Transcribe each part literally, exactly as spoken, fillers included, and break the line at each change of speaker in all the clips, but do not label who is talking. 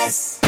S.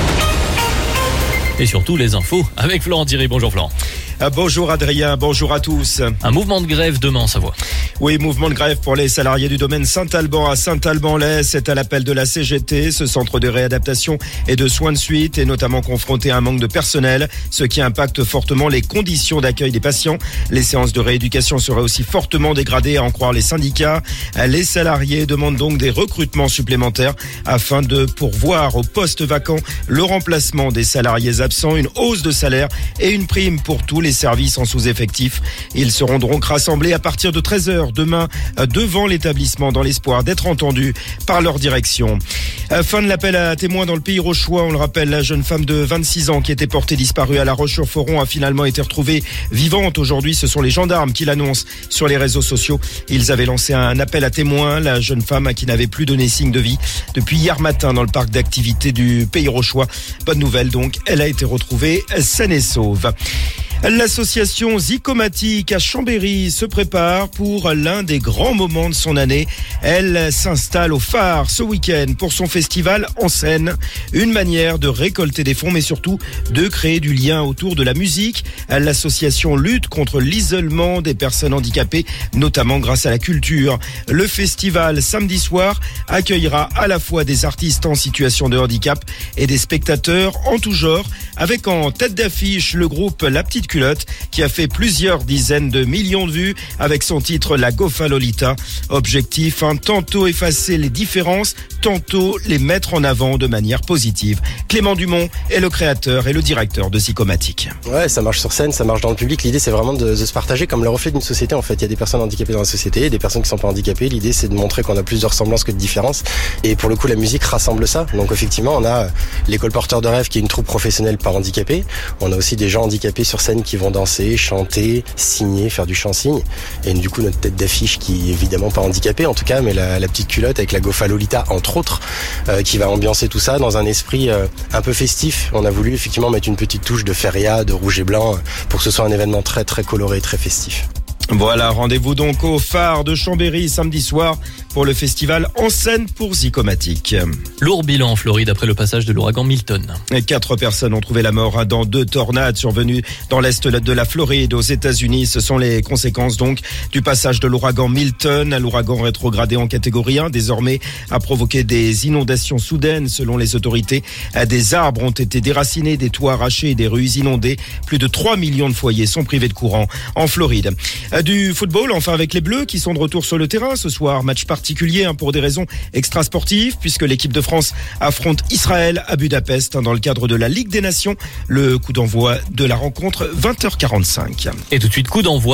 Et surtout les infos avec Florent Thierry. Bonjour Florent.
Bonjour Adrien, bonjour à tous.
Un mouvement de grève demain en Savoie.
Oui, mouvement de grève pour les salariés du domaine Saint-Alban à Saint-Alban-Lez. C'est à l'appel de la C G T. Ce centre de réadaptation et de soins de suite est notamment confronté à un manque de personnel, ce qui impacte fortement les conditions d'accueil des patients. Les séances de rééducation seraient aussi fortement dégradées à en croire les syndicats. Les salariés demandent donc des recrutements supplémentaires afin de pourvoir aux postes vacants le remplacement des salariés absents, une hausse de salaire et une prime pour tous les services en sous-effectif. Ils seront donc rassemblés à partir de treize heures demain devant l'établissement dans l'espoir d'être entendus par leur direction. Fin de l'appel à témoins dans le Pays Rochois. On le rappelle, la jeune femme de vingt-six ans qui était portée disparue à La Roche-sur-Foron a finalement été retrouvée vivante. Aujourd'hui, ce sont les gendarmes qui l'annoncent sur les réseaux sociaux. Ils avaient lancé un appel à témoins. La jeune femme qui n'avait plus donné signe de vie depuis hier matin dans le parc d'activités du Pays Rochois. Bonne nouvelle donc, elle a été retrouvée saine et sauve. L'association Zycomatique à Chambéry se prépare pour l'un des grands moments de son année. Elle s'installe au phare ce week-end pour son festival en scène. Une manière de récolter des fonds mais surtout de créer du lien autour de la musique. L'association lutte contre l'isolement des personnes handicapées, notamment grâce à la culture. Le festival samedi soir accueillera à la fois des artistes en situation de handicap et des spectateurs en tout genre, avec en tête d'affiche le groupe La Petite Culotte qui a fait plusieurs dizaines de millions de vues avec son titre La Gofalolita. Objectif, hein, tantôt effacer les différences, tantôt les mettre en avant de manière positive. Clément Dumont est le créateur et le directeur de Zycomatique.
Ouais, ça marche sur scène, ça marche dans le public. L'idée, c'est vraiment de, de se partager comme le reflet d'une société. En fait, il y a des personnes handicapées dans la société et des personnes qui sont pas handicapées. L'idée, c'est de montrer qu'on a plus de ressemblances que de différences. Et pour le coup, la musique rassemble ça. Donc effectivement, on a l'école Porteur de Rêve qui est une troupe professionnelle par handicapés. On a aussi des gens handicapés sur scène qui vont danser, chanter, signer, faire du chant-signe. Et du coup, notre tête d'affiche qui est évidemment pas handicapée en tout cas, mais la, la petite culotte avec la Gofalolita entre autres, euh, qui va ambiancer tout ça dans un esprit euh, un peu festif. On a voulu effectivement mettre une petite touche de feria, de rouge et blanc, euh, pour que ce soit un événement très très coloré, très festif.
Voilà, rendez-vous donc au phare de Chambéry samedi soir pour le festival en scène pour Zycomatique.
Lourd bilan en Floride après le passage de l'ouragan Milton.
Quatre personnes ont trouvé la mort dans deux tornades survenues dans l'est de la Floride aux États-Unis. Ce sont les conséquences donc du passage de l'ouragan Milton. L'ouragan rétrogradé en catégorie un désormais a provoqué des inondations soudaines selon les autorités. Des arbres ont été déracinés, des toits arrachés et des rues inondées. Plus de trois millions de foyers sont privés de courant en Floride. Du football, enfin avec les Bleus qui sont de retour sur le terrain ce soir. Match particulier hein, pour des raisons extrasportives puisque l'équipe de France affronte Israël à Budapest hein, dans le cadre de la Ligue des Nations. Le coup d'envoi de la rencontre vingt heures quarante-cinq.
Et tout de suite coup d'envoi.